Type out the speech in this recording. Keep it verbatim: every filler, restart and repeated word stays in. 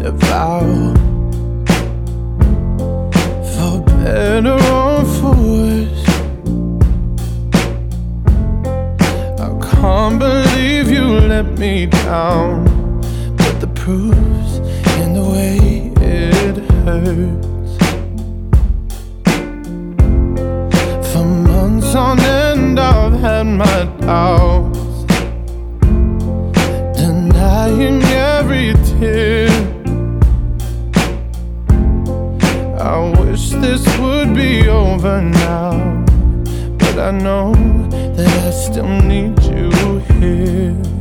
devour. For better or for worse, I can't believe you let me down. But the proof's in the way it hurts. For months on end I've had my doubts, denying every tear. I wish this would be over now, but I know that I still need you here.